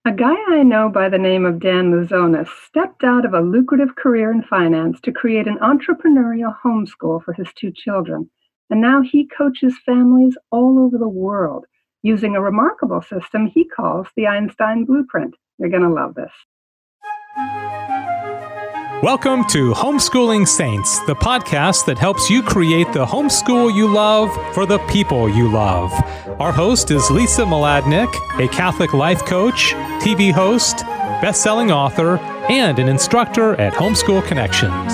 A guy I know by the name of Dan Luzonis stepped out of a lucrative career in finance to create an entrepreneurial homeschool for his two children. And now he coaches families all over the world using a remarkable system he calls the Einstein Blueprint. You're going to love this. Welcome to Homeschooling Saints, the podcast that helps you create the homeschool you love for the people you love. Our host is Lisa Mladinich, a Catholic life coach, TV host, best-selling author, and an instructor at Homeschool Connections.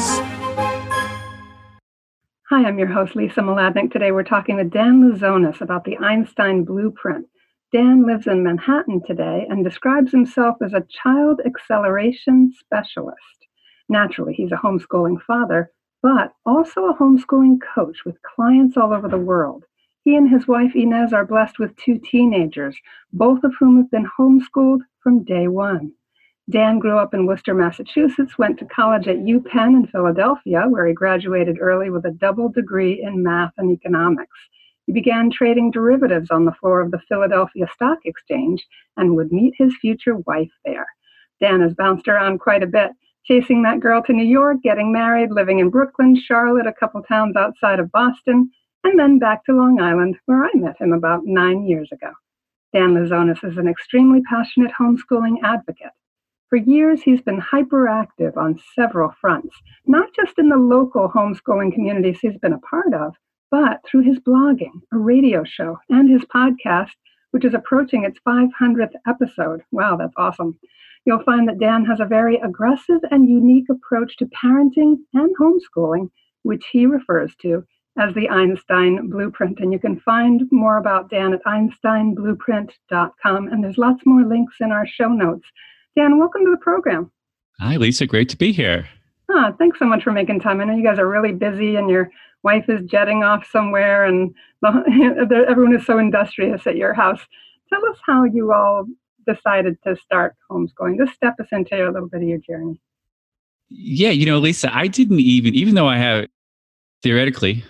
Hi, I'm your host, Lisa Mladinich. Today we're talking with Dan Luzonis about the Einstein Blueprint. Dan lives in Manhattan today and describes himself as a child acceleration specialist. Naturally, he's a homeschooling father, but also a homeschooling coach with clients all over the world. He and his wife, Inez, are blessed with two teenagers, both of whom have been homeschooled from day one. Dan grew up in Worcester, Massachusetts, went to college at UPenn in Philadelphia, where he graduated early with a double degree in math and economics. He began trading derivatives on the floor of the Philadelphia Stock Exchange and would meet his future wife there. Dan has bounced around quite a bit, chasing that girl to New York, getting married, living in Brooklyn, Charlotte, a couple towns outside of Boston, and then back to Long Island, where I met him about 9 years ago. Dan Luzonis is an extremely passionate homeschooling advocate. For years, he's been hyperactive on several fronts, not just in the local homeschooling communities he's been a part of, but through his blogging, a radio show, and his podcast, which is approaching its 500th episode. Wow, that's awesome. You'll find that Dan has a very aggressive and unique approach to parenting and homeschooling, which he refers to as the Einstein Blueprint. And you can find more about Dan at einsteinblueprint.com. And there's lots more links in our show notes. Dan, welcome to the program. Hi, Lisa. Great to be here. Thanks so much for making time. I know you guys are really busy and your wife is jetting off somewhere and everyone is so industrious at your house. Tell us how you all decided to start homeschooling. Just step us into a little bit of your journey. Yeah, Lisa, I didn't even though I have theoretically,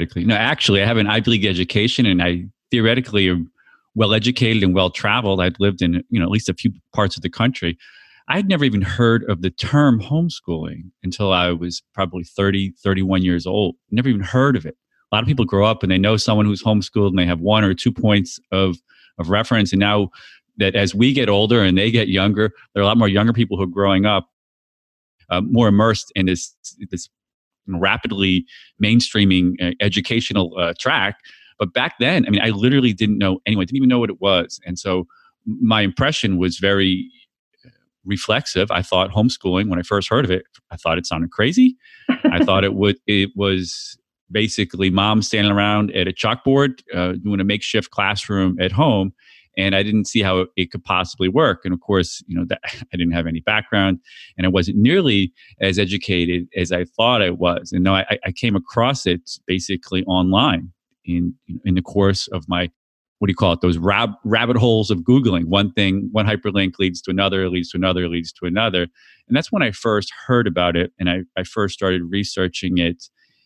I have an Ivy League education and I theoretically am well-educated and well-traveled. I'd lived in, at least a few parts of the country. I had never even heard of the term homeschooling until I was probably 30, 31 years old. Never even heard of it. A lot of people grow up and they know someone who's homeschooled and they have 1 or 2 points of reference. And now that as we get older and they get younger, there are a lot more younger people who are growing up more immersed in this rapidly mainstreaming educational track. But back then, I literally didn't know anyone, didn't even know what it was. And so my impression was very reflexive. I thought homeschooling, when I first heard of it, I thought it sounded crazy. I thought it was basically mom standing around at a chalkboard doing a makeshift classroom at home. And I didn't see how it could possibly work. And of course, that I didn't have any background and I wasn't nearly as educated as I thought I was. And no, I came across it basically online in the course of my, those rabbit holes of Googling. One hyperlink leads to another, leads to another, leads to another. And that's when I first heard about it. And I first started researching it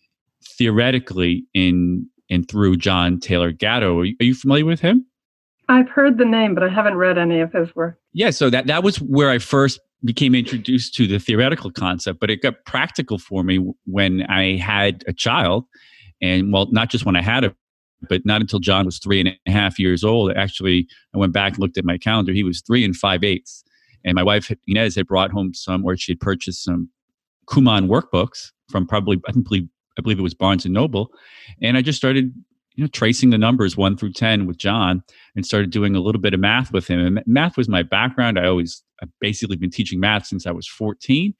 theoretically in through John Taylor Gatto. Are you familiar with him? I've heard the name, but I haven't read any of his work. Yeah, so that was where I first became introduced to the theoretical concept, but it got practical for me when I had a child. And not just when I had it, but not until John was 3.5 years old. Actually, I went back and looked at my calendar. He was 3 5/8. And my wife, Inez, had brought home she had purchased some Kumon workbooks from probably, I believe it was Barnes & Noble. And I just started tracing the numbers 1 through 10 with John and started doing a little bit of math with him. And math was my background. I've basically been teaching math since I was 14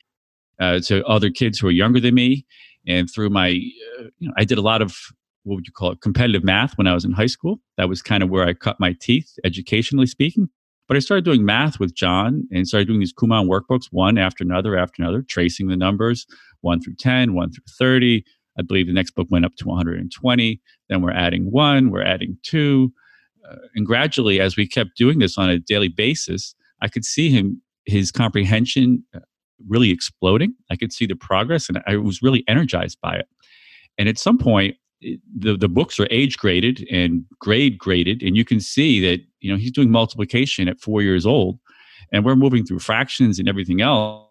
to other kids who are younger than me. And through my, I did a lot of, competitive math when I was in high school. That was kind of where I cut my teeth, educationally speaking. But I started doing math with John and started doing these Kumon workbooks, one after another, tracing the numbers 1 through 10, 1 through 30. I believe the next book went up to 120. Then we're adding 1, we're adding 2. And gradually, as we kept doing this on a daily basis, I could see his comprehension really exploding. I could see the progress and I was really energized by it. And at some point, the books are age graded and grade graded, and you can see that he's doing multiplication at 4 years old, and we're moving through fractions and everything else.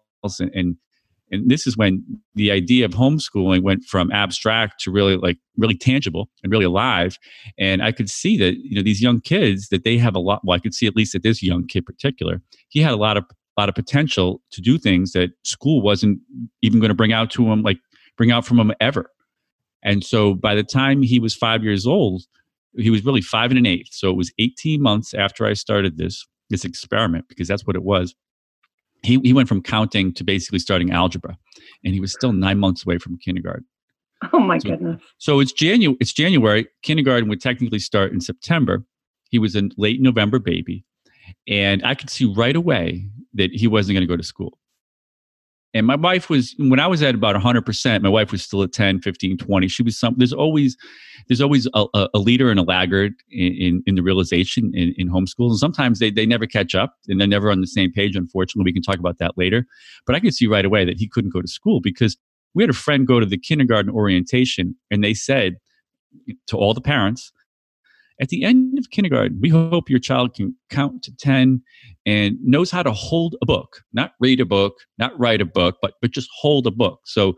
And this is when the idea of homeschooling went from abstract to really tangible and really alive. And I could see that, these young kids, that they have a lot. Well, I could see, at least that this young kid in particular, he had a lot of potential to do things that school wasn't even going to bring out from him ever. And so by the time he was 5 years old, he was really 5 1/8. So it was 18 months after I started this experiment, because that's what it was. He went from counting to basically starting algebra, and he was still 9 months away from kindergarten. Oh my goodness. So it's January. Kindergarten would technically start in September. He was a late November baby. And I could see right away that he wasn't going to go to school. And my wife was, when I was at about 100%, my wife was still at 10, 15, 20. She was there's always a leader and a laggard in the realization in homeschool. And sometimes they never catch up, and they're never on the same page, unfortunately. We can talk about that later. But I could see right away that he couldn't go to school, because we had a friend go to the kindergarten orientation, and they said to all the parents, at the end of kindergarten, we hope your child can count to 10 and knows how to hold a book, not read a book, not write a book, but just hold a book. So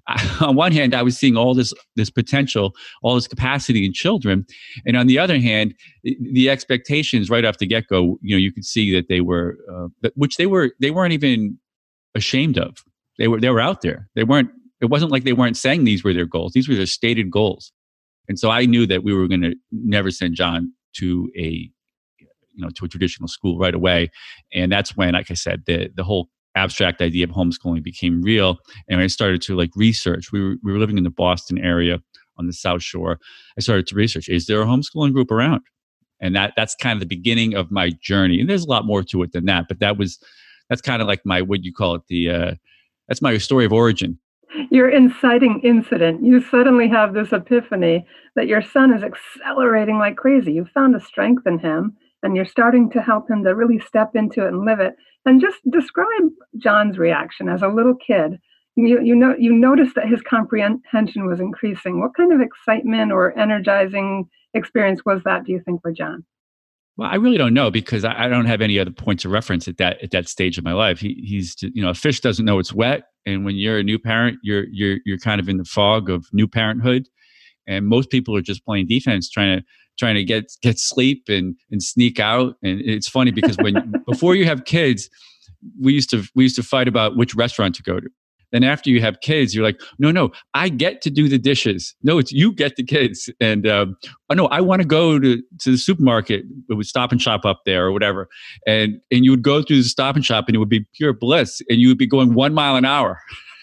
on one hand, I was seeing all this potential, all this capacity in children. And on the other hand, the expectations right off the get-go, you could see that they were, which they weren't even ashamed of. They were out there. It wasn't like they weren't saying these were their goals. These were their stated goals. And so I knew that we were going to never send John to a traditional school right away. And that's when, like I said, the whole abstract idea of homeschooling became real. And I started to research. We were living in the Boston area on the South Shore. I started to research, is there a homeschooling group around? And that's kind of the beginning of my journey. And there's a lot more to it than that, but that's kind of like my, what you call it, that's my story of origin. Your inciting incident. You suddenly have this epiphany that your son is accelerating like crazy. You found a strength in him, and you're starting to help him to really step into it and live it. And just describe John's reaction as a little kid. You noticed that his comprehension was increasing. What kind of excitement or energizing experience was that, do you think, for John? Well, I really don't know, because I don't have any other points of reference at that stage of my life. He's a fish doesn't know it's wet, and when you're a new parent, you're kind of in the fog of new parenthood, and most people are just playing defense, trying to get sleep and sneak out. And it's funny because before you have kids, we used to fight about which restaurant to go to. Then after you have kids, you're like, no, I get to do the dishes. No, it's you get the kids. And no, I want to go to the supermarket. It was Stop and Shop up there or whatever. And you would go through the Stop and Shop, and it would be pure bliss. And you would be going 1 mile an hour.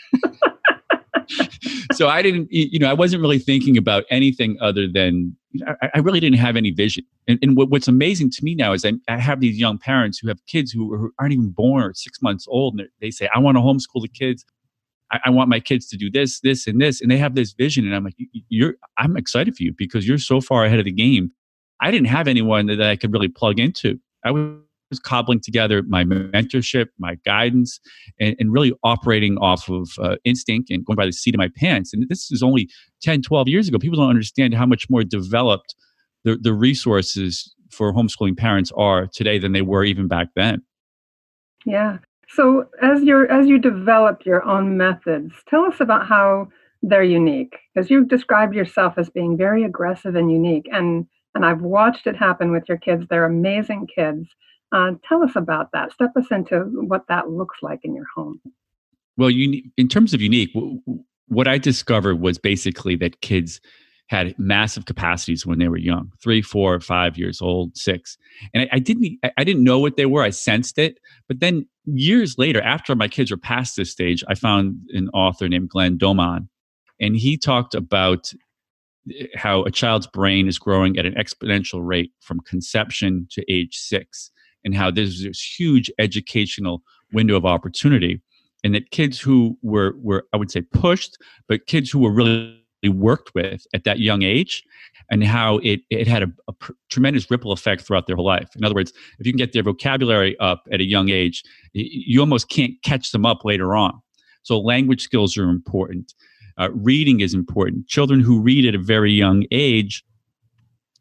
So I didn't, I wasn't really thinking about anything other than, I really didn't have any vision. And what's amazing to me now is I have these young parents who have kids who aren't even born or 6 months old. And they say, I want to homeschool the kids. I want my kids to do this, this, and this. And they have this vision. And I'm like, I'm excited for you, because you're so far ahead of the game. I didn't have anyone that I could really plug into. I was cobbling together my mentorship, my guidance, and really operating off of instinct and going by the seat of my pants. And this is only 10, 12 years ago. People don't understand how much more developed the resources for homeschooling parents are today than they were even back then. Yeah. So as you develop your own methods, tell us about how they're unique, because you've described yourself as being very aggressive and unique, and I've watched it happen with your kids. They're amazing kids. Tell us about that. Step us into what that looks like in your home. Well, in terms of unique, what I discovered was basically that kids had massive capacities when they were young, 3, 4, 5 years old, 6. And I didn't know what they were. I sensed it. But then years later, after my kids were past this stage, I found an author named Glenn Doman. And he talked about how a child's brain is growing at an exponential rate from conception to age 6, and how there's this huge educational window of opportunity. And that kids who were I would say pushed, but kids who were really worked with at that young age, and how it had a tremendous ripple effect throughout their whole life. In other words, if you can get their vocabulary up at a young age, you almost can't catch them up later on. So language skills are important. Reading is important. Children who read at a very young age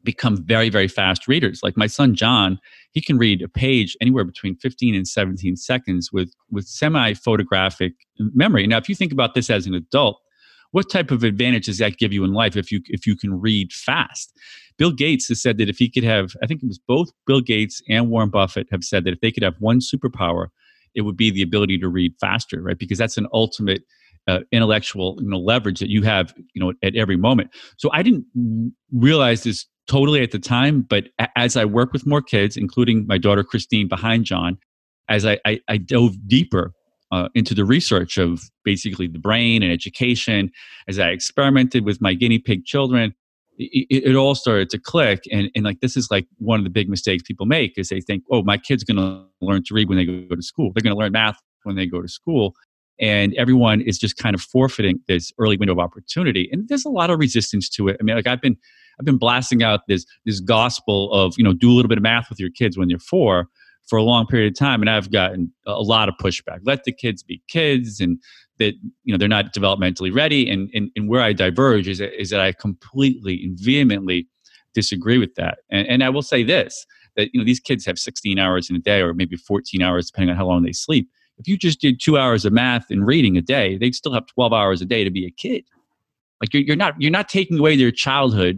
become very, very fast readers. Like my son, John, he can read a page anywhere between 15 and 17 seconds with semi-photographic memory. Now, if you think about this as an adult, what type of advantage does that give you in life if you can read fast? Bill Gates has said that if he could have, I think it was both Bill Gates and Warren Buffett have said that if they could have one superpower, it would be the ability to read faster, right? Because that's an ultimate intellectual leverage that you have at every moment. So I didn't realize this totally at the time, but as I work with more kids, including my daughter Christine behind John, as I dove deeper into the research of basically the brain and education, as I experimented with my guinea pig children, it all started to click. And like, this is like one of the big mistakes people make is they think, oh, my kid's going to learn to read when they go to school. They're going to learn math when they go to school. And everyone is just kind of forfeiting this early window of opportunity. And there's a lot of resistance to it. I mean, like I've been blasting out this gospel of, do a little bit of math with your kids when they're 4 for a long period of time. And I've gotten a lot of pushback. Let the kids be kids, and that, they're not developmentally ready. And where I diverge is that I completely and vehemently disagree with that. And I will say this, that, these kids have 16 hours in a day, or maybe 14 hours, depending on how long they sleep. If you just did 2 hours of math and reading a day, they'd still have 12 hours a day to be a kid. Like you're not taking away their childhood.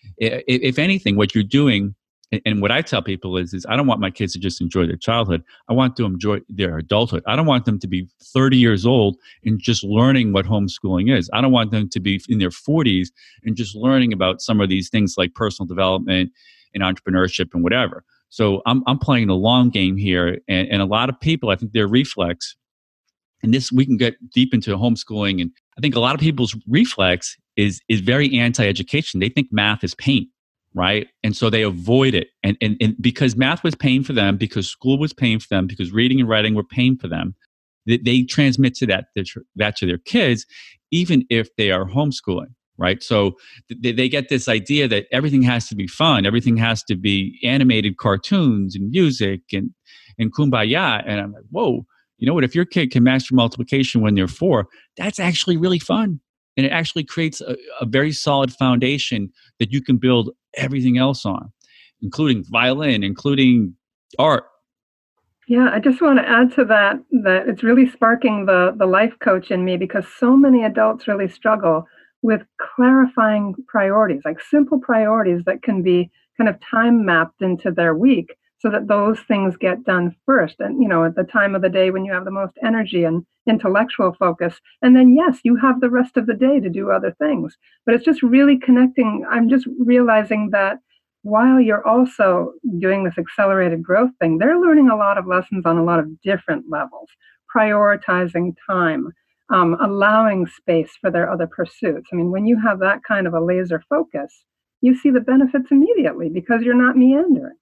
If anything, what you're doing, and what I tell people is I don't want my kids to just enjoy their childhood. I want them to enjoy their adulthood. I don't want them to be 30 years old and just learning what homeschooling is. I don't want them to be in their 40s and just learning about some of these things like personal development and entrepreneurship and whatever. So I'm playing the long game here, and a lot of people, I think their reflex, and this we can get deep into homeschooling, and I think a lot of people's reflex is very anti-education. They think math is pain, right? And so they avoid it, and because math was pain for them, because school was pain for them, because reading and writing were pain for them, they transmit to that to their kids, even if they are homeschooling. Right. So they get this idea that everything has to be fun. Everything has to be animated cartoons and music and kumbaya. And I'm like, whoa, you know what? If your kid can master multiplication when they're 4, that's actually really fun. And it actually creates a very solid foundation that you can build everything else on, including violin, including art. Yeah, I just want to add to that it's really sparking the life coach in me, because so many adults really struggle with clarifying priorities, like simple priorities that can be kind of time mapped into their week so that those things get done first. And, at the time of the day when you have the most energy and intellectual focus. And then, yes, you have the rest of the day to do other things. But it's just really connecting. I'm just realizing that while you're also doing this accelerated growth thing, they're learning a lot of lessons on a lot of different levels, prioritizing time, allowing space for their other pursuits. I mean, when you have that kind of a laser focus, you see the benefits immediately because you're not meandering.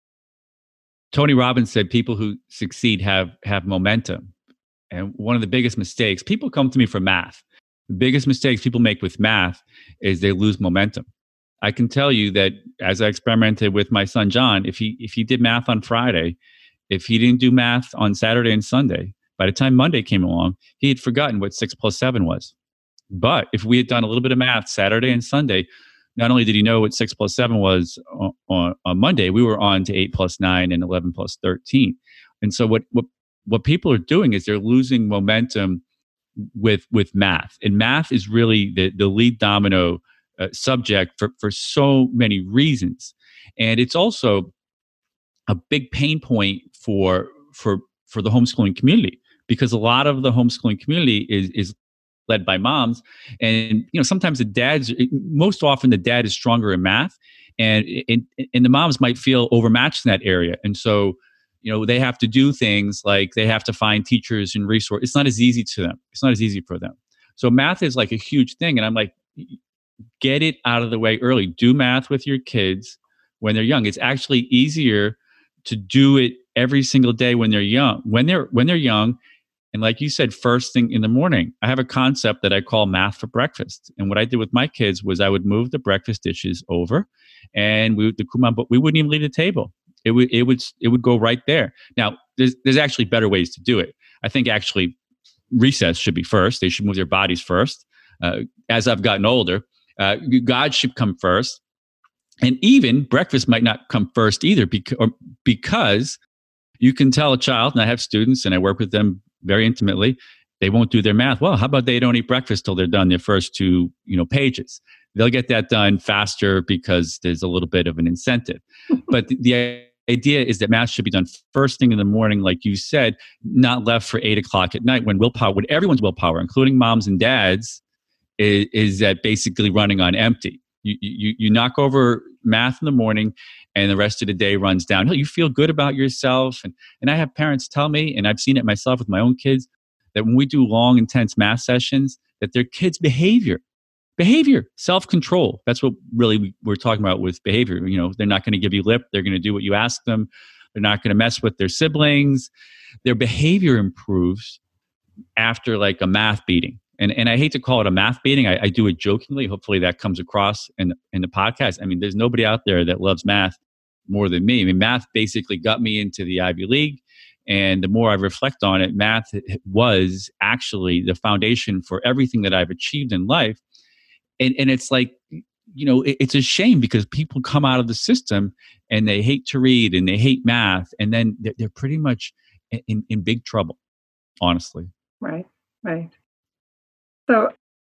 Tony Robbins said people who succeed have momentum. And one of the biggest mistakes, people come to me for math. The biggest mistakes people make with math is they lose momentum. I can tell you that as I experimented with my son, John, if he did math on Friday, if he didn't do math on Saturday and Sunday, by the time Monday came along, he had forgotten what 6 plus 7 was. But if we had done a little bit of math Saturday and Sunday, not only did he know what 6 plus 7 was on Monday, we were on to 8 plus 9 and 11 plus 13. And so what people are doing is they're losing momentum with math. And math is really the lead domino subject for so many reasons. And it's also a big pain point for the homeschooling community, because a lot of the homeschooling community is led by moms, and sometimes most often the dad is stronger in math, and the moms might feel overmatched in that area, and so they have to do things like they have to find teachers and resources. It's not as easy to them. It's not as easy for them. So math is like a huge thing, and I'm like, get it out of the way early. Do math with your kids when they're young. It's actually easier to do it every single day when they're young. When they're young, and like you said, first thing in the morning, I have a concept that I call math for breakfast. And what I did with my kids was I would move the breakfast dishes over, and we wouldn't even leave the table. It would go right there. Now, there's actually better ways to do it. I think actually recess should be first. They should move their bodies first. As I've gotten older, God should come first. And even breakfast might not come first either, because you can tell a child, and I have students and I work with them very intimately, they won't do their math. Well, how about they don't eat breakfast till they're done their first two, pages? They'll get that done faster because there's a little bit of an incentive. But the idea is that math should be done first thing in the morning, like you said, not left for 8 o'clock at night when everyone's willpower, including moms and dads, is that basically running on empty. You knock over math in the morning and the rest of the day runs downhill. You feel good about yourself. And I have parents tell me, and I've seen it myself with my own kids, that when we do long, intense math sessions, that their kids' behavior, self-control, that's what really we're talking about with behavior. They're not going to give you lip. They're going to do what you ask them. They're not going to mess with their siblings. Their behavior improves after like a math beating. And I hate to call it a math beating. I do it jokingly. Hopefully that comes across in the podcast. I mean, there's nobody out there that loves math more than me. I mean, math basically got me into the Ivy League. And the more I reflect on it, math was actually the foundation for everything that I've achieved in life. And it's like, it's a shame because people come out of the system and they hate to read and they hate math. And then they're pretty much in big trouble, honestly. Right. So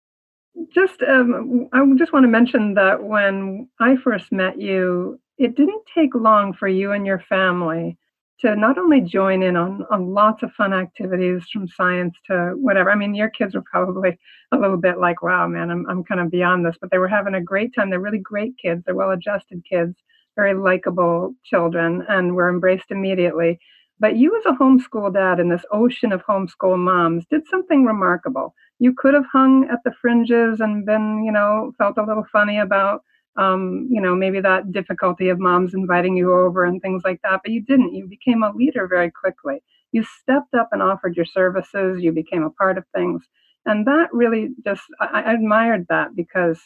I just want to mention that when I first met you, it didn't take long for you and your family to not only join in on lots of fun activities from science to whatever. I mean, your kids were probably a little bit like, wow, man, I'm kind of beyond this, but they were having a great time. They're really great kids. They're well-adjusted kids, very likable children, and were embraced immediately. But you as a homeschool dad in this ocean of homeschool moms did something remarkable. You could have hung at the fringes and been, felt a little funny about, maybe that difficulty of moms inviting you over and things like that. But you didn't. You became a leader very quickly. You stepped up and offered your services. You became a part of things. And that really I admired that because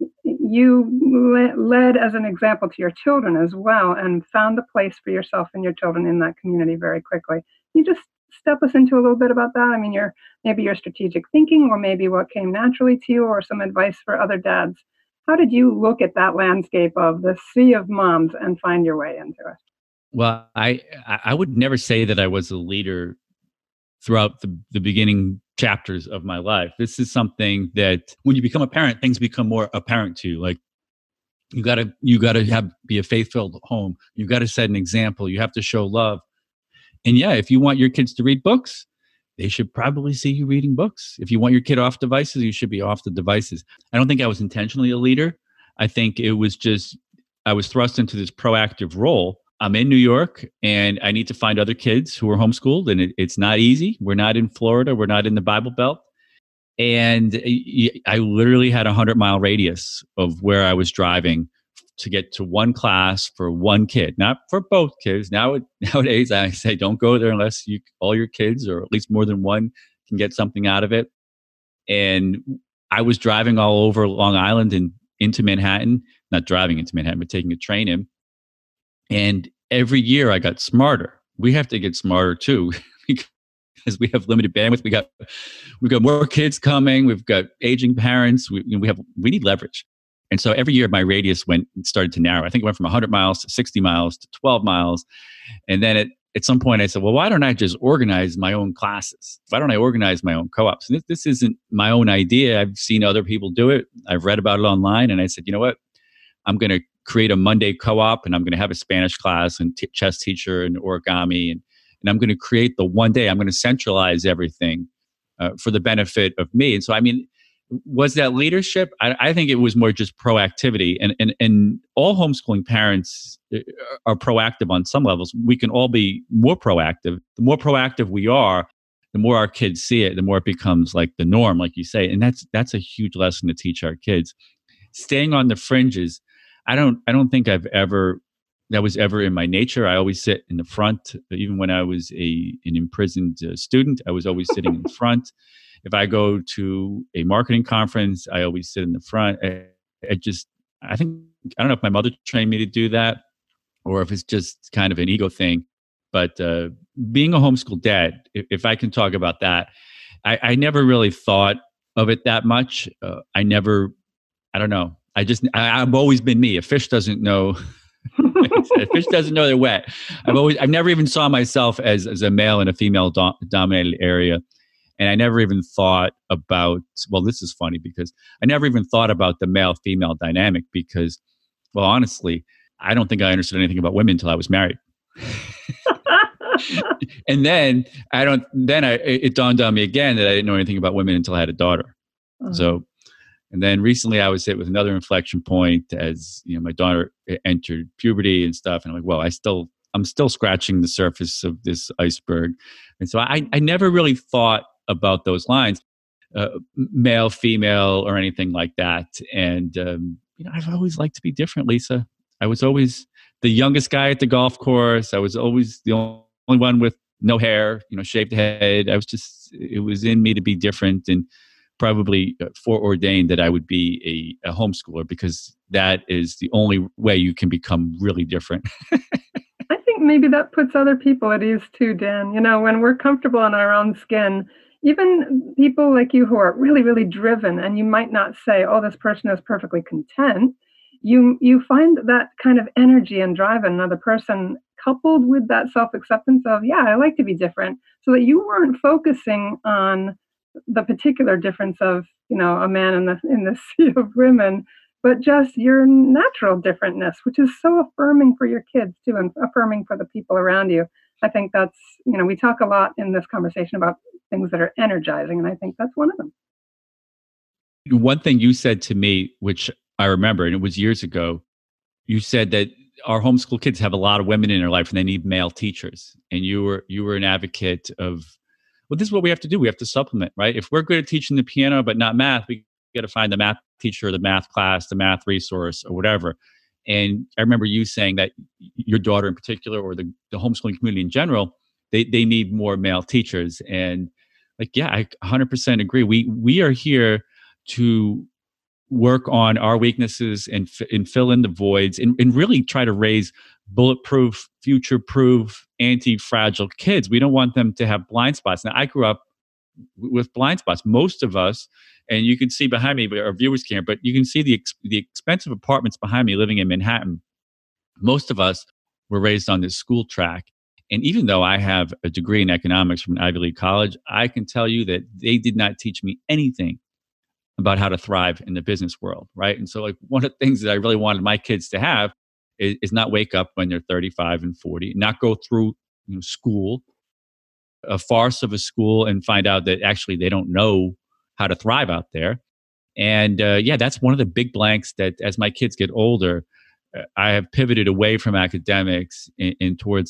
you led as an example to your children as well and found a place for yourself and your children in that community very quickly. You just step us into a little bit about that? I mean, maybe your strategic thinking or maybe what came naturally to you or some advice for other dads. How did you look at that landscape of the sea of moms and find your way into it? Well, I would never say that I was a leader throughout the beginning chapters of my life. This is something that when you become a parent, things become more apparent to you. Like you gotta be a faith-filled home. You got to set an example. You have to show love. And yeah, if you want your kids to read books, they should probably see you reading books. If you want your kid off devices, you should be off the devices. I don't think I was intentionally a leader. I think it was just, I was thrust into this proactive role. I'm in New York and I need to find other kids who are homeschooled, and it's not easy. We're not in Florida. We're not in the Bible Belt. And I literally had a 100-mile radius of where I was driving to get to one class for one kid, not for both kids. Nowadays, I say don't go there unless all your kids, or at least more than one, can get something out of it. And I was driving all over Long Island and into Manhattan, not driving into Manhattan, but taking a train in. And every year I got smarter. We have to get smarter too, because we have limited bandwidth. We've got more kids coming. We've got aging parents. We need leverage. And so every year my radius started to narrow. I think it went from 100 miles to 60 miles to 12 miles. And then at some point I said, well, why don't I just organize my own classes? Why don't I organize my own co-ops? And this isn't my own idea. I've seen other people do it. I've read about it online. And I said, you know what? I'm going to create a Monday co-op, and I'm going to have a Spanish class and chess teacher and origami. And I'm going to create the one day. I'm going to centralize everything for the benefit of me. And so, I mean, was that leadership? I think it was more just proactivity. And all homeschooling parents are proactive on some levels. We can all be more proactive. The more proactive we are, the more our kids see it, the more it becomes like the norm, like you say. And that's a huge lesson to teach our kids. Staying on the fringes, I don't think that was ever in my nature. I always sit in the front. Even when I was an imprisoned student, I was always sitting in front. If I go to a marketing conference, I always sit in the front. I don't know if my mother trained me to do that or if it's just kind of an ego thing. But being a homeschool dad, if I can talk about that, I never really thought of it that much. I don't know. I've always been me. A fish doesn't know. A fish doesn't know they're wet. I've never even saw myself as a male in a female dominated area. And I never even thought about, well, this is funny because I never even thought about the male female dynamic because, well, honestly, I don't think I understood anything about women until I was married. And then it dawned on me again that I didn't know anything about women until I had a daughter. Uh-huh. So, and then recently I was hit with another inflection point as, my daughter entered puberty and stuff. And I'm like, well, I'm still scratching the surface of this iceberg. And so I never really thought about those lines, male, female, or anything like that. And, I've always liked to be different, Lisa. I was always the youngest guy at the golf course. I was always the only one with no hair, shaved head. It was in me to be different, and probably foreordained that I would be a homeschooler because that is the only way you can become really different. I think maybe that puts other people at ease too, Dan. When we're comfortable in our own skin, even people like you who are really, really driven, and you might not say, oh, this person is perfectly content. You find that kind of energy and drive in another person coupled with that self-acceptance of, yeah, I like to be different, so that you weren't focusing on the particular difference of, a man in the sea of women, but just your natural differentness, which is so affirming for your kids too, and affirming for the people around you. I think that's, we talk a lot in this conversation about things that are energizing, and I think that's one of them. One thing you said to me, which I remember, and it was years ago, you said that our homeschool kids have a lot of women in their life and they need male teachers. And you were an advocate of, well, this is what we have to do. We have to supplement, right? If we're good at teaching the piano but not math, we got to find the math teacher, the math class, the math resource, or whatever. And I remember you saying that your daughter in particular, or the homeschooling community in general, they need more male teachers. And I 100% agree. We are here to work on our weaknesses and fill in the voids and really try to raise bulletproof, future-proof, anti-fragile kids. We don't want them to have blind spots. Now, I grew up with blind spots. Most of us, and you can see behind me, but our viewers can't, but you can see the expensive apartments behind me living in Manhattan. Most of us were raised on this school track. And even though I have a degree in economics from an Ivy League college, I can tell you that they did not teach me anything about how to thrive in the business world, right? And so one of the things that I really wanted my kids to have is not wake up when they're 35 and 40, not go through school, a farce of a school, and find out that actually they don't know how to thrive out there. And that's one of the big blanks that as my kids get older, I have pivoted away from academics and towards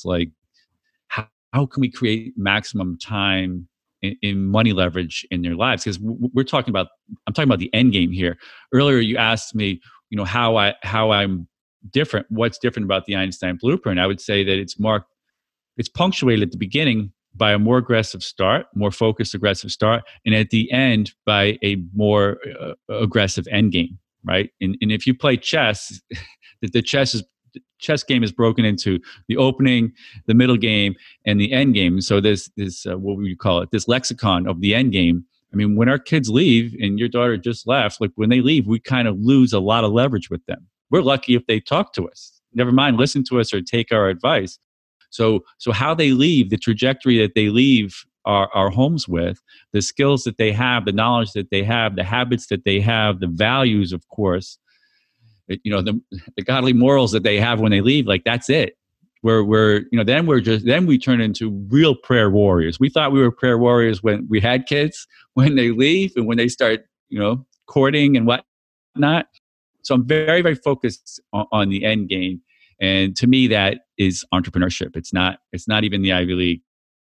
how can we create maximum time in money leverage in their lives? Because I'm talking about the end game here. Earlier, you asked me, how I'm different. What's different about the Einstein Blueprint? I would say that it's punctuated at the beginning by a more aggressive start, more focused, aggressive start, and at the end by a more aggressive end game, right? And if you play chess, the chess game is broken into the opening, the middle game, and the end game. So this what would you call it? This lexicon of the end game. I mean, when our kids leave, and your daughter just left, when they leave, we kind of lose a lot of leverage with them. We're lucky if they talk to us. Never mind listen to us or take our advice. So how they leave, the trajectory that they leave our homes with, the skills that they have, the knowledge that they have, the habits that they have, the values, of course, the godly morals that they have when they leave, that's it. Then we turn into real prayer warriors. We thought we were prayer warriors when we had kids. When they leave and when they start, courting and whatnot. So I'm very, very focused on the end game. And to me, that is entrepreneurship. It's not even the Ivy League.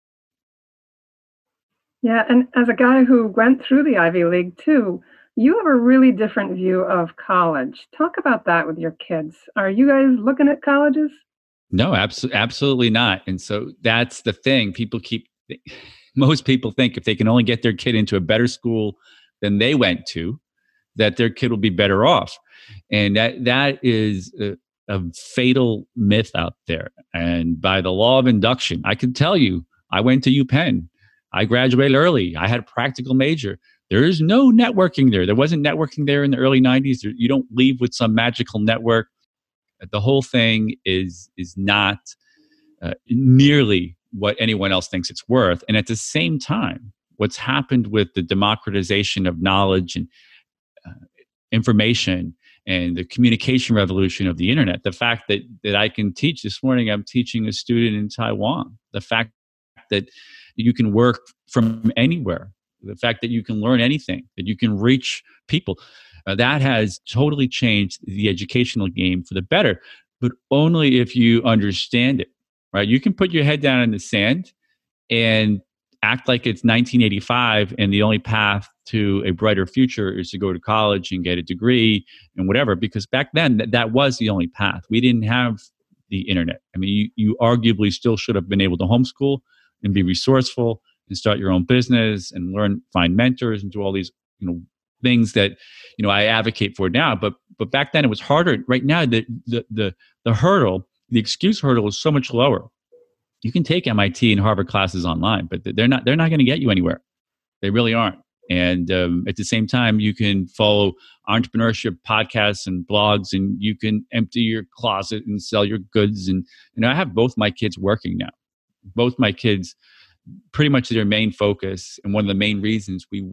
Yeah. And as a guy who went through the Ivy League too, you have a really different view of college. Talk about that with your kids. Are you guys looking at colleges? No, absolutely not. And so that's the thing. Most people think if they can only get their kid into a better school than they went to, that their kid will be better off. And that is a fatal myth out there. And by the law of induction, I can tell you, I went to UPenn. I graduated early. I had a practical major. There is no networking there. There wasn't networking there in the early 90s. You don't leave with some magical network. The whole thing is not nearly what anyone else thinks it's worth. And at the same time, what's happened with the democratization of knowledge and information and the communication revolution of the internet, the fact that I can teach this morning, I'm teaching a student in Taiwan, the fact that you can work from anywhere, the fact that you can learn anything, that you can reach people, that has totally changed the educational game for the better, but only if you understand it, right? You can put your head down in the sand and act like it's 1985 and the only path to a brighter future is to go to college and get a degree and whatever, because back then that was the only path. We didn't have the internet. I mean, you arguably still should have been able to homeschool and be resourceful and start your own business and learn, find mentors and do all these, things that, I advocate for now. But back then it was harder. Right now, the hurdle, the excuse hurdle is so much lower. You can take MIT and Harvard classes online, but they're not going to get you anywhere. They really aren't. And at the same time, you can follow entrepreneurship podcasts and blogs, and you can empty your closet and sell your goods. And I have both my kids working now. Both my kids, pretty much their main focus, and one of the main reasons we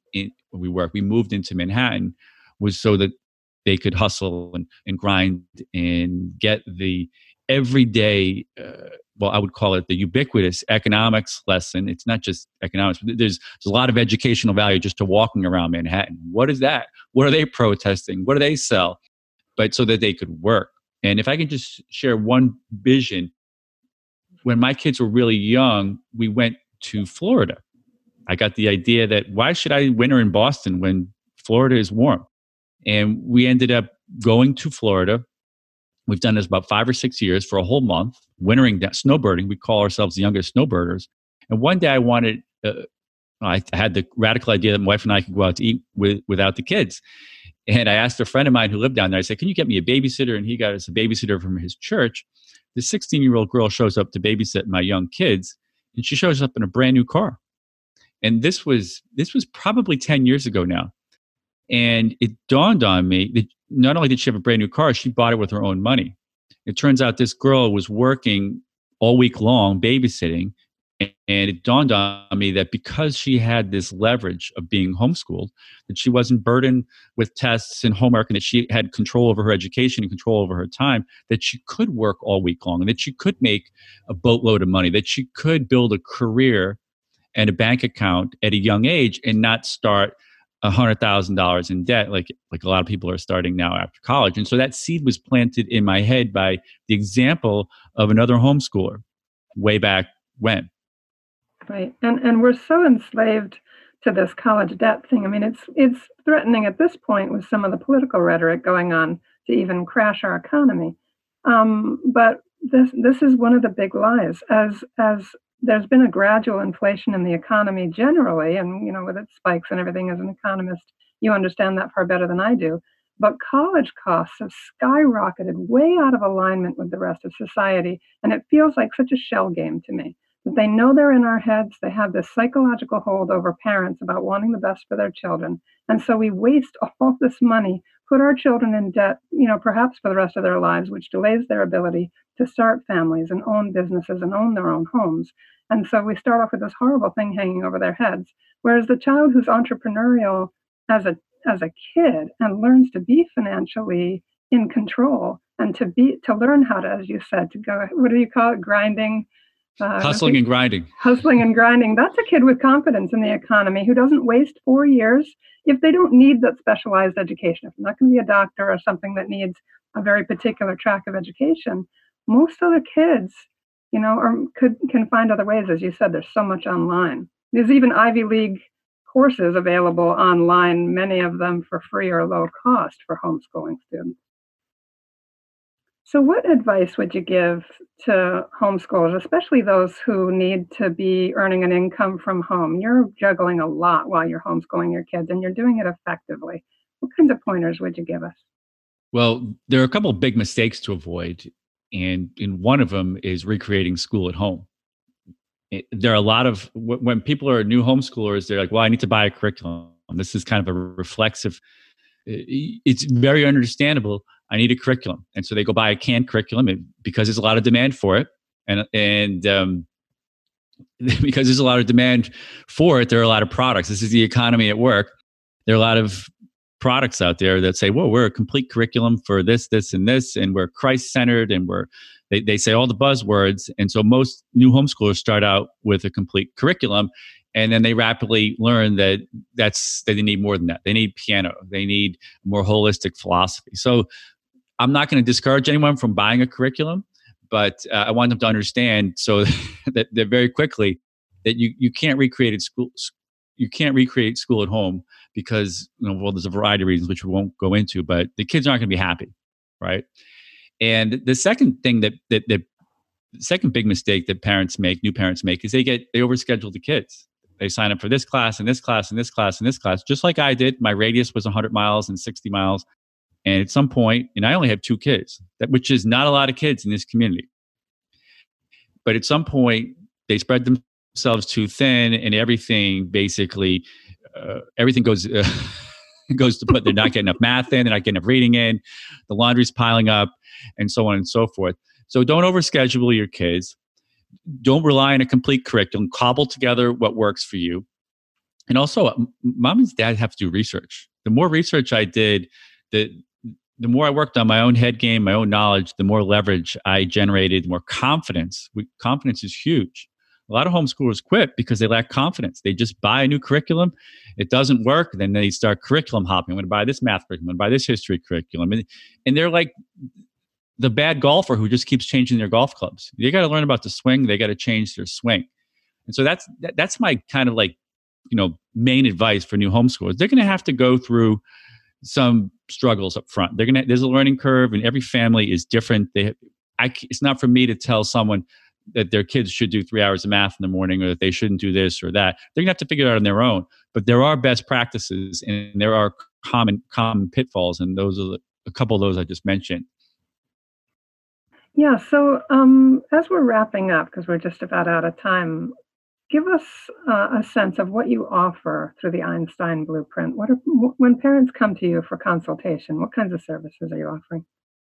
moved into Manhattan was so that they could hustle and grind and get the everyday, I would call it the ubiquitous economics lesson. It's not just economics, but there's a lot of educational value just to walking around Manhattan. What is that? What are they protesting? What do they sell? But so that they could work. And if I can just share one vision, when my kids were really young, we went to Florida. I got the idea that why should I winter in Boston when Florida is warm? And we ended up going to Florida. We've done this about 5 or 6 years for a whole month, wintering, snowbirding. We call ourselves the youngest snowbirders. And one day I had the radical idea that my wife and I could go out to eat without the kids. And I asked a friend of mine who lived down there, I said, can you get me a babysitter? And he got us a babysitter from his church. The 16-year-old girl shows up to babysit my young kids, and she shows up in a brand new car. And this was probably 10 years ago now. And it dawned on me that not only did she have a brand new car, she bought it with her own money. It turns out this girl was working all week long, babysitting. And it dawned on me that because she had this leverage of being homeschooled, that she wasn't burdened with tests and homework, and that she had control over her education and control over her time, that she could work all week long, and that she could make a boatload of money, that she could build a career and a bank account at a young age and not start $100,000 in debt like a lot of people are starting now after college. And so that seed was planted in my head by the example of another homeschooler way back when. Right. And we're so enslaved to this college debt thing. I mean, it's threatening at this point with some of the political rhetoric going on to even crash our economy. But this is one of the big lies. As there's been a gradual inflation in the economy generally, and with its spikes and everything, as an economist, you understand that far better than I do. But college costs have skyrocketed way out of alignment with the rest of society, and it feels like such a shell game to me. That they know they're in our heads, they have this psychological hold over parents about wanting the best for their children, and so we waste all this money, put our children in debt, perhaps for the rest of their lives, which delays their ability to start families and own businesses and own their own homes. And so we start off with this horrible thing hanging over their heads. Whereas the child who's entrepreneurial as a kid and learns to be financially in control and to learn how to, as you said, to go, what do you call it, grinding? Hustling and grinding. Hustling and grinding. That's a kid with confidence in the economy who doesn't waste 4 years if they don't need that specialized education. If they're not going to be a doctor or something that needs a very particular track of education, most of the kids, can find other ways. As you said, there's so much online. There's even Ivy League courses available online, many of them for free or low cost for homeschooling students. So what advice would you give to homeschoolers, especially those who need to be earning an income from home? You're juggling a lot while you're homeschooling your kids, and you're doing it effectively. What kinds of pointers would you give us? Well, there are a couple of big mistakes to avoid. And one of them is recreating school at home. There are a lot of, when people are new homeschoolers, they're like, well, I need to buy a curriculum. This is kind of a reflexive, it's very understandable. I need a curriculum. And so they go buy a canned curriculum because there's a lot of demand for it. And because there's a lot of demand for it, there are a lot of products. This is the economy at work. There are a lot of products out there that say, "Whoa, we're a complete curriculum for this, this, and this, and we're Christ-centered," and they say all the buzzwords. And so most new homeschoolers start out with a complete curriculum, and then they rapidly learn that they need more than that. They need piano. They need more holistic philosophy. So I'm not going to discourage anyone from buying a curriculum, but I want them to understand so that very quickly that you can't recreate school. You can't recreate school at home because, there's a variety of reasons which we won't go into, but the kids aren't going to be happy, right? And the second thing the second big mistake that new parents make is they overschedule the kids. They sign up for this class and this class and this class and this class, just like I did. My radius was 100 miles and 60 miles. And at some point, and I only have 2 kids, which is not a lot of kids in this community. But at some point, they spread themselves too thin, and everything basically, everything goes goes to put. They're not getting enough math in, they're not getting enough reading in, the laundry's piling up, and so on and so forth. So don't overschedule your kids. Don't rely on a complete curriculum. Cobble together what works for you. And also, mom and dad have to do research. The more research I did, the more I worked on my own head game, my own knowledge, the more leverage I generated, the more confidence. Confidence is huge. A lot of homeschoolers quit because they lack confidence. They just buy a new curriculum. It doesn't work. Then they start curriculum hopping. I'm going to buy this math curriculum. I'm going to buy this history curriculum. And they're like the bad golfer who just keeps changing their golf clubs. They got to learn about the swing. They got to change their swing. And so that's my kind of main advice for new homeschoolers. They're going to have to go through some struggles up front. There's a learning curve, and every family is different. It's not for me to tell someone that their kids should do 3 hours of math in the morning, or that they shouldn't do this or that. They're gonna have to figure it out on their own. But there are best practices, and there are common pitfalls, and those are a couple of those I just mentioned. Yeah. So as we're wrapping up, because we're just about out of time, give us a sense of what you offer through the Einstein Blueprint. When parents come to you for consultation, what kinds of services are you offering?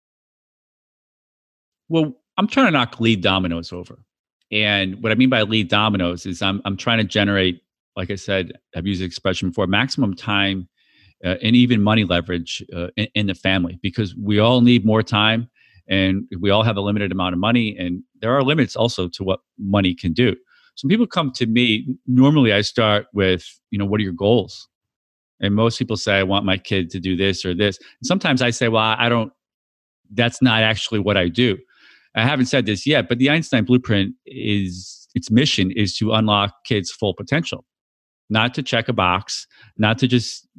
Well, I'm trying to knock lead dominoes over. And what I mean by lead dominoes is I'm trying to generate, like I said, I've used the expression before, maximum time and even money leverage in the family, because we all need more time and we all have a limited amount of money. And there are limits also to what money can do. So when people come to me, normally I start with, what are your goals? And most people say, I want my kid to do this or this. And sometimes I say, well, that's not actually what I do. I haven't said this yet, but the Einstein Blueprint its mission is to unlock kids' full potential, not to check a box, not to just,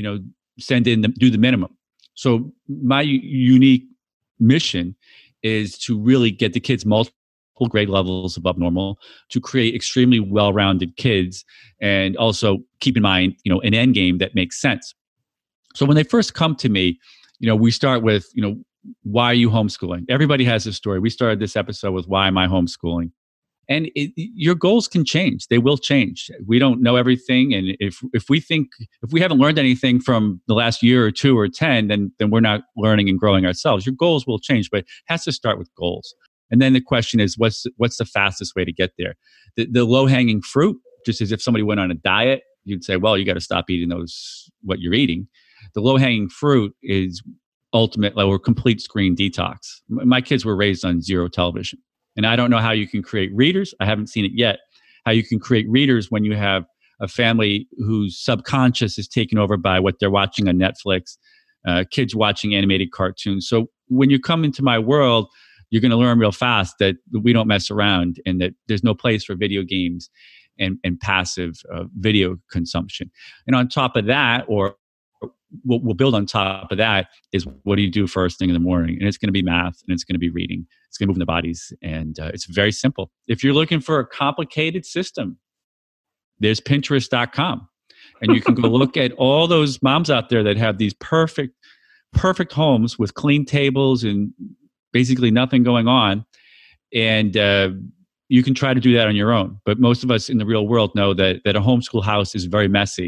do the minimum. So my unique mission is to really get the kids multiple grade levels above normal, to create extremely well-rounded kids, and also keep in mind, an end game that makes sense. So when they first come to me, we start with, why are you homeschooling? Everybody has a story. We started this episode with why am I homeschooling? And your goals can change. They will change. We don't know everything. And if we haven't learned anything from the last year or 2 or 10, then we're not learning and growing ourselves. Your goals will change, but it has to start with goals. And then the question is, what's the fastest way to get there? The low-hanging fruit, just as if somebody went on a diet, you'd say, well, you got to stop eating what you're eating. The low-hanging fruit is ultimate or complete screen detox. My kids were raised on 0 television. And I don't know how you can create readers. I haven't seen it yet. How you can create readers when you have a family whose subconscious is taken over by what they're watching on Netflix, kids watching animated cartoons. So when you come into my world, you're going to learn real fast that we don't mess around, and that there's no place for video games and passive video consumption. And on top of that, or what we'll build on top of that, is what do you do first thing in the morning? And it's going to be math, and it's going to be reading. It's going to move in the bodies, and it's very simple. If you're looking for a complicated system, there's Pinterest.com. And you can go look at all those moms out there that have these perfect homes with clean tables and basically nothing going on. And you can try to do that on your own. But most of us in the real world know that a homeschool house is very messy.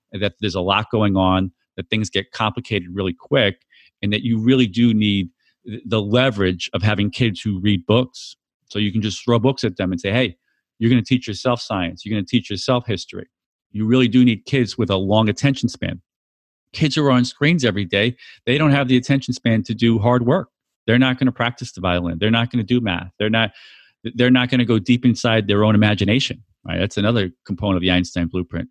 that there's a lot going on, that things get complicated really quick, and that you really do need the leverage of having kids who read books. So you can just throw books at them and say, hey, you're going to teach yourself science. You're going to teach yourself history. You really do need kids with a long attention span. Kids who are on screens every day, they don't have the attention span to do hard work. They're not going to practice the violin. They're not going to do math. They're not going to go deep inside their own imagination. Right? That's another component of the Einstein blueprint.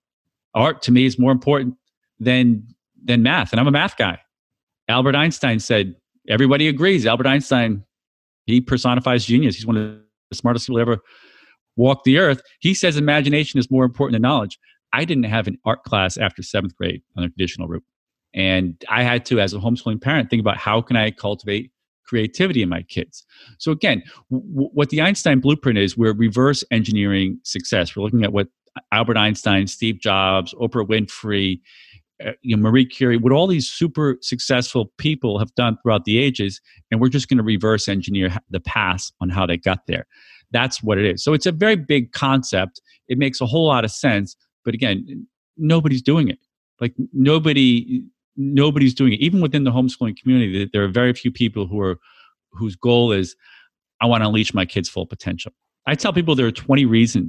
Art to me is more important than math. And I'm a math guy. Albert Einstein said, everybody agrees. Albert Einstein, he personifies genius. He's one of the smartest people to ever walk the earth. He says imagination is more important than knowledge. I didn't have an art class after 7th grade on the traditional route. And I had to, as a homeschooling parent, think about how can I cultivate creativity in my kids. So again, what the Einstein blueprint is, we're reverse engineering success. We're looking at what Albert Einstein, Steve Jobs, Oprah Winfrey, Marie Curie, what all these super successful people have done throughout the ages, and we're just going to reverse engineer the past on how they got there. That's what it is. So it's a very big concept. It makes a whole lot of sense, but again, nobody's doing it. Like nobody's doing it. Even within the homeschooling community, there are very few people whose goal is, I want to unleash my kids' full potential. I tell people there are 20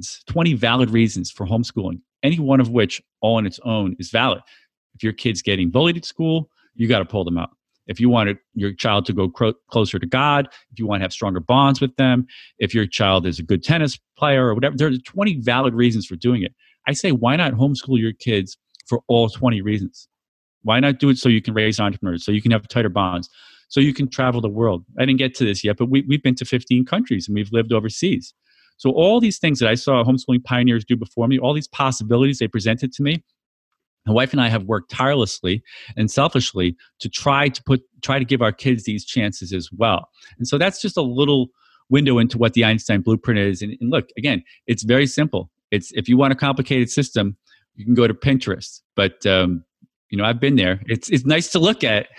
valid reasons for homeschooling, any one of which all on its own is valid. If your kid's getting bullied at school, you got to pull them out. If you want your child to go closer to God, if you want to have stronger bonds with them, if your child is a good tennis player or whatever, there are 20 valid reasons for doing it. I say, why not homeschool your kids for all 20 reasons? Why not do it so you can raise entrepreneurs, so you can have tighter bonds, so you can travel the world? I didn't get to this yet, but we've been to 15 countries and we've lived overseas. So all these things that I saw homeschooling pioneers do before me, all these possibilities they presented to me, my wife and I have worked tirelessly and selfishly to try to give our kids these chances as well. And so that's just a little window into what the Einstein blueprint is. And look, again, it's very simple. It's, if you want a complicated system, you can go to Pinterest. But I've been there. It's nice to look at.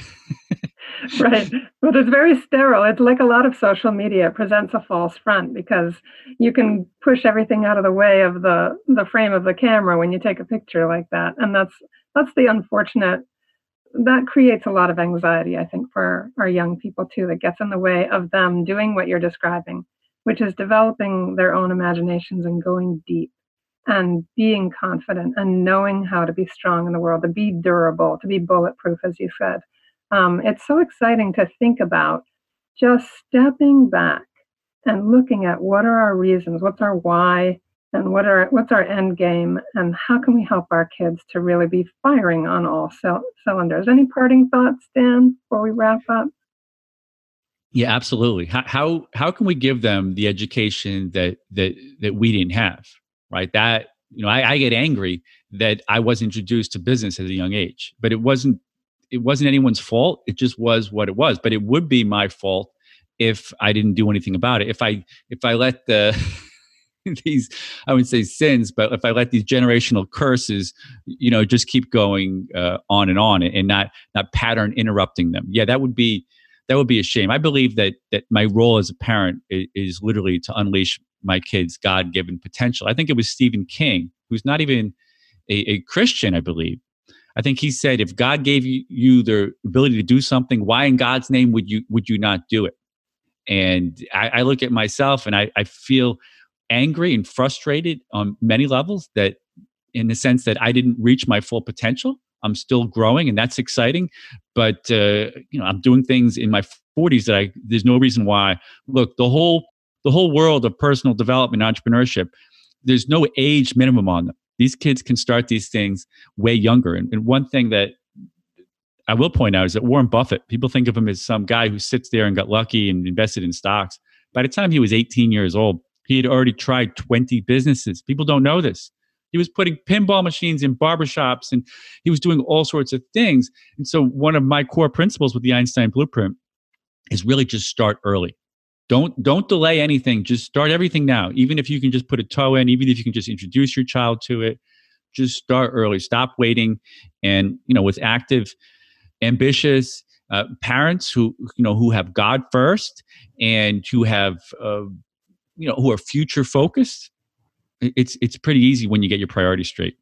Right. But it's very sterile. It's like a lot of social media. It presents a false front because you can push everything out of the way of the frame of the camera when you take a picture like that. And that's the unfortunate, that creates a lot of anxiety, I think, for our young people too, that gets in the way of them doing what you're describing, which is developing their own imaginations and going deep and being confident and knowing how to be strong in the world, to be durable, to be bulletproof, as you said. It's so exciting to think about just stepping back and looking at what are our reasons, what's our why, and what's our end game, and how can we help our kids to really be firing on all cylinders. Any parting thoughts, Dan, before we wrap up? Yeah, absolutely. How can we give them the education that we didn't have, right? That, I get angry that I was introduced to business at a young age, but it wasn't anyone's fault. It just was what it was. But it would be my fault if I didn't do anything about it. If I let these, I wouldn't say sins, but if I let these generational curses, just keep going on and not pattern interrupting them. Yeah, that would be a shame. I believe that my role as a parent is literally to unleash my kids' God-given potential. I think it was Stephen King, who's not even a Christian, I believe. I think he said, if God gave you the ability to do something, why in God's name would you not do it? And I look at myself and I feel angry and frustrated on many levels, that in the sense that I didn't reach my full potential. I'm still growing, and that's exciting. But I'm doing things in my 40s that there's no reason why. Look, the whole world of personal development and entrepreneurship, there's no age minimum on them. These kids can start these things way younger. And one thing that I will point out is that Warren Buffett, people think of him as some guy who sits there and got lucky and invested in stocks. By the time he was 18 years old, he had already tried 20 businesses. People don't know this. He was putting pinball machines in barbershops, and he was doing all sorts of things. And so one of my core principles with the Einstein Blueprint is really just start early. Don't delay anything. Just start everything now. Even if you can just put a toe in, even if you can just introduce your child to it, just start early. Stop waiting. And, with active, ambitious parents who have God first and who have, who are future focused, it's pretty easy when you get your priorities straight.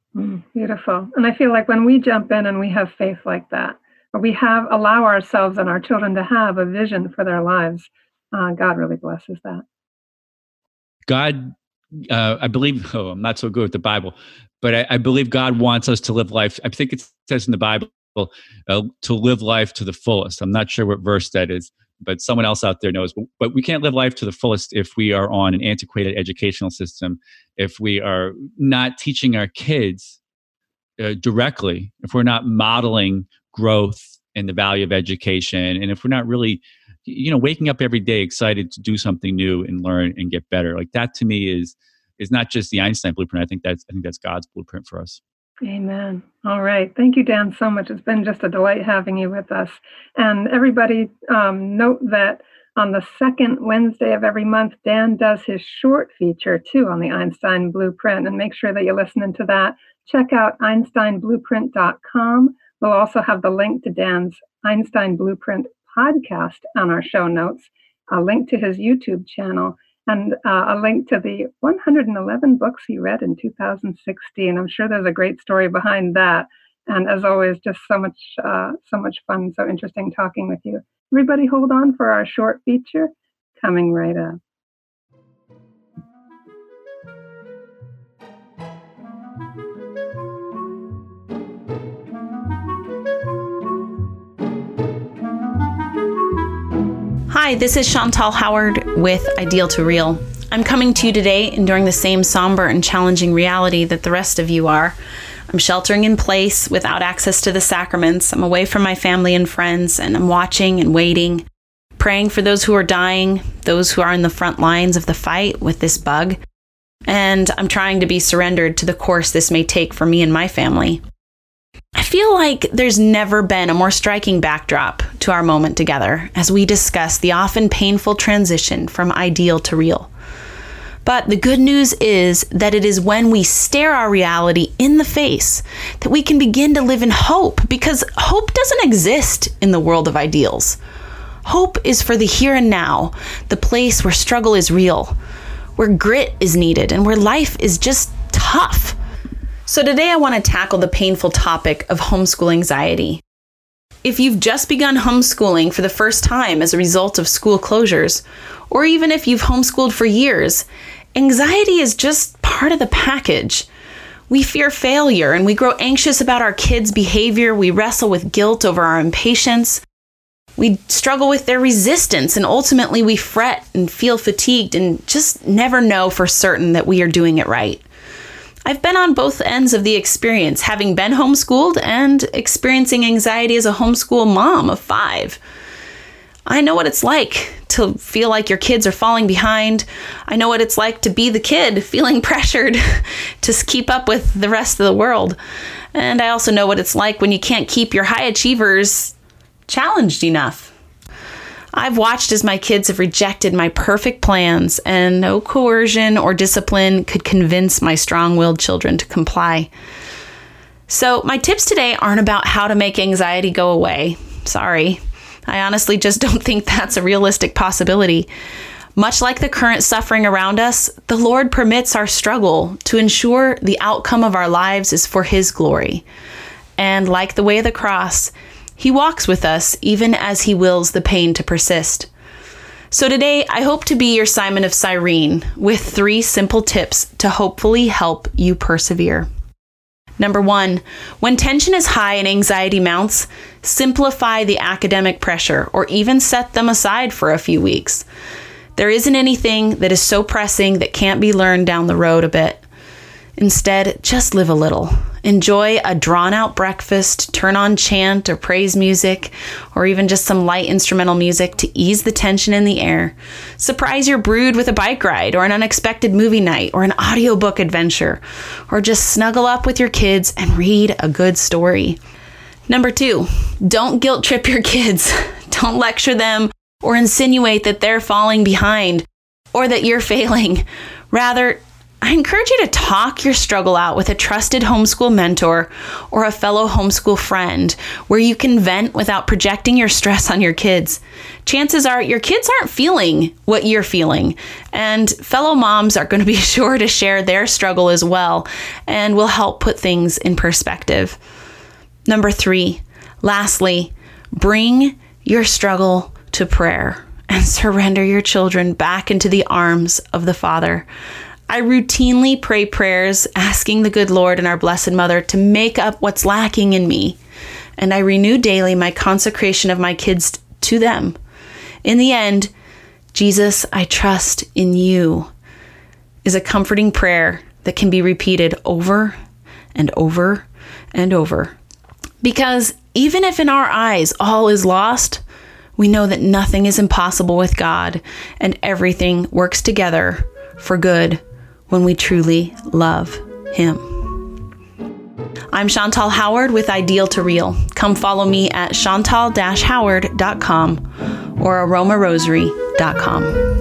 Beautiful. And I feel like when we jump in and we have faith like that, or we allow ourselves and our children to have a vision for their lives, God really blesses that. God, I believe, I'm not so good with the Bible, but I believe God wants us to live life. I think it says in the Bible to live life to the fullest. I'm not sure what verse that is, but someone else out there knows. But we can't live life to the fullest if we are on an antiquated educational system, if we are not teaching our kids directly, if we're not modeling growth and the value of education, and if we're not really, waking up every day excited to do something new and learn and get better. Like that to me is not just the Einstein blueprint. I think that's God's blueprint for us. Amen. All right. Thank you, Dan, so much. It's been just a delight having you with us. And everybody, note that on the second Wednesday of every month, Dan does his short feature too on the Einstein Blueprint. And make sure that you're listening to that. Check out EinsteinBlueprint.com. We'll also have the link to Dan's Einstein Blueprint podcast on our show notes, a link to his YouTube channel, and a link to the 111 books he read in 2016. I'm sure there's a great story behind that. And as always, just so much fun, so interesting talking with you. Everybody hold on for our short feature coming right up. Hi, this is Chantal Howard with Ideal to Real. I'm coming to you today enduring the same somber and challenging reality that the rest of you are. I'm sheltering in place without access to the sacraments. I'm away from my family and friends, and I'm watching and waiting, praying for those who are dying, those who are in the front lines of the fight with this bug. And I'm trying to be surrendered to the course this may take for me and my family. I feel like there's never been a more striking backdrop to our moment together as we discuss the often painful transition from ideal to real. But the good news is that it is when we stare our reality in the face that we can begin to live in hope, because hope doesn't exist in the world of ideals. Hope is for the here and now, the place where struggle is real, where grit is needed, and where life is just tough. So today I want to tackle the painful topic of homeschool anxiety. If you've just begun homeschooling for the first time as a result of school closures, or even if you've homeschooled for years, anxiety is just part of the package. We fear failure and we grow anxious about our kids' behavior. We wrestle with guilt over our impatience. We struggle with their resistance, and ultimately we fret and feel fatigued and just never know for certain that we are doing it right. I've been on both ends of the experience, having been homeschooled and experiencing anxiety as a homeschool mom of 5. I know what it's like to feel like your kids are falling behind. I know what it's like to be the kid feeling pressured to keep up with the rest of the world. And I also know what it's like when you can't keep your high achievers challenged enough. I've watched as my kids have rejected my perfect plans, and no coercion or discipline could convince my strong-willed children to comply. So my tips today aren't about how to make anxiety go away. Sorry. I honestly just don't think that's a realistic possibility. Much like the current suffering around us, the Lord permits our struggle to ensure the outcome of our lives is for His glory. And like the way of the cross, He walks with us even as He wills the pain to persist. So today, I hope to be your Simon of Cyrene with 3 simple tips to hopefully help you persevere. Number 1, when tension is high and anxiety mounts, simplify the academic pressure or even set them aside for a few weeks. There isn't anything that is so pressing that can't be learned down the road a bit. Instead, just live a little. Enjoy a drawn-out breakfast, turn on chant or praise music, or even just some light instrumental music to ease the tension in the air. Surprise your brood with a bike ride or an unexpected movie night or an audiobook adventure, or just snuggle up with your kids and read a good story. Number 2, don't guilt trip your kids. Don't lecture them or insinuate that they're falling behind or that you're failing. Rather, I encourage you to talk your struggle out with a trusted homeschool mentor or a fellow homeschool friend where you can vent without projecting your stress on your kids. Chances are your kids aren't feeling what you're feeling, and fellow moms are going to be sure to share their struggle as well and will help put things in perspective. Number 3, lastly, bring your struggle to prayer and surrender your children back into the arms of the Father. I routinely pray prayers asking the good Lord and our Blessed Mother to make up what's lacking in me, and I renew daily my consecration of my kids to them. In the end, Jesus, I trust in you, is a comforting prayer that can be repeated over and over and over. Because even if in our eyes all is lost, we know that nothing is impossible with God, and everything works together for good when we truly love Him. I'm Chantal Howard with Ideal to Real. Come follow me at chantal-howard.com or aromarosary.com.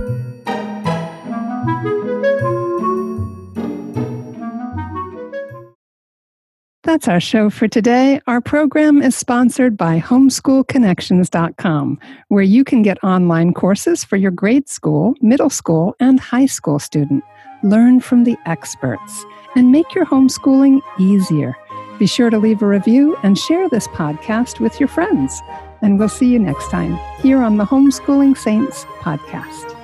That's our show for today. Our program is sponsored by homeschoolconnections.com, where you can get online courses for your grade school, middle school, and high school student. Learn from the experts and make your homeschooling easier. Be sure to leave a review and share this podcast with your friends. And we'll see you next time here on the Homeschooling Saints podcast.